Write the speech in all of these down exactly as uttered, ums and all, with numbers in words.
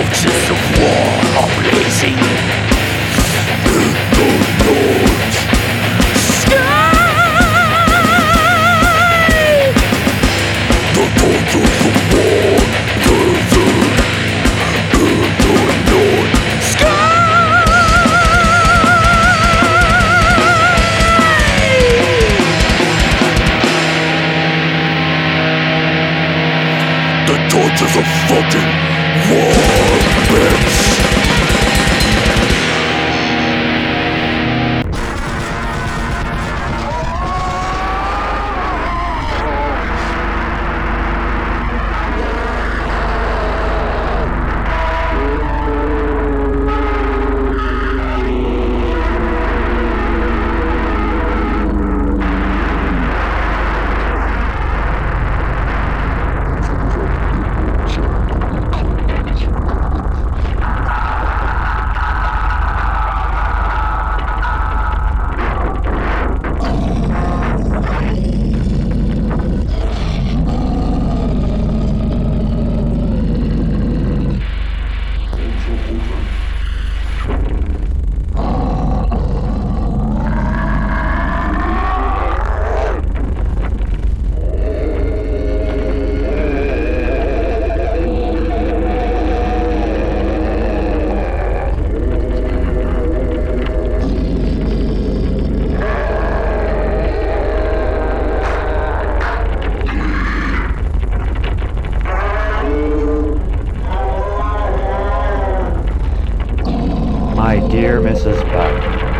torches of war are blazing in the night sky. The torches of war blazing in the night sky. The torches of fucking war, bitch. My dear Missus Buck,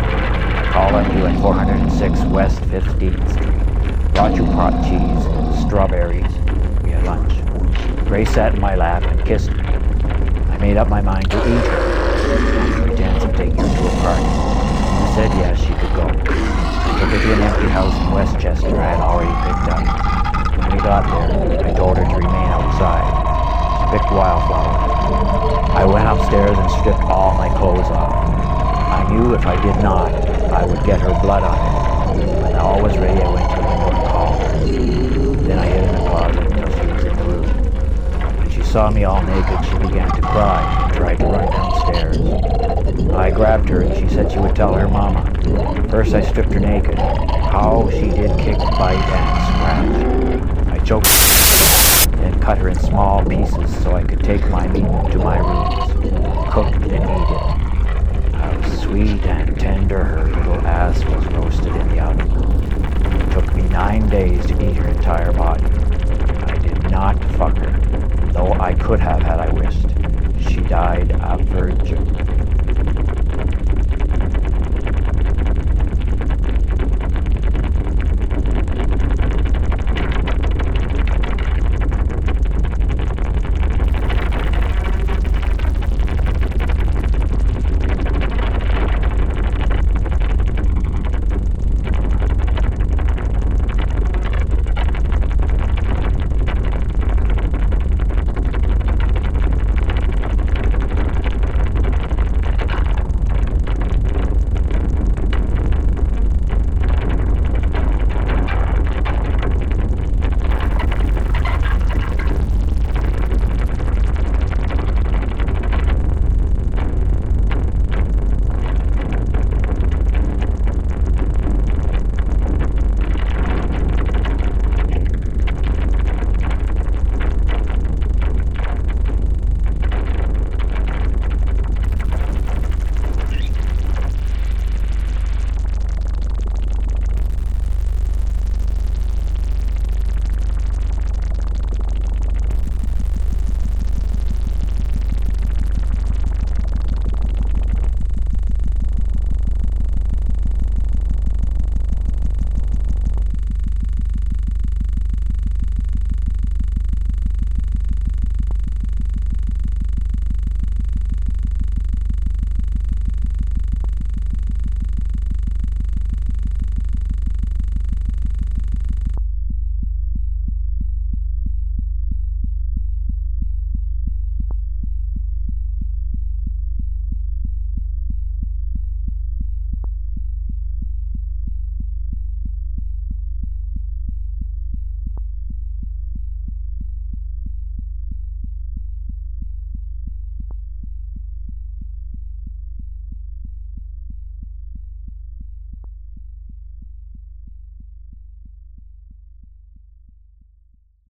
I call on you at four oh six West fifteenth Street. Brought you pot cheese, strawberries. We had lunch. Grace sat in my lap and kissed me. I made up my mind to eat her on the pretense of taking her to a party. She said yes, she could go. I took her to an empty house in Westchester I had already picked up. When we got there, I told her to remain outside. She picked wildflowers. I went upstairs and stripped all my clothes off. I knew if I did not, I would get her blood on it. When all was ready, I went to the window and called her. Then I hid in the closet until she was in the room. When she saw me all naked, she began to cry and tried to run downstairs. I grabbed her and she said she would tell her mama. First I stripped her naked. How she did kick, bite, and scratch. I choked her and cut her in small pieces so I could take my meat to my rooms, cook and eat it.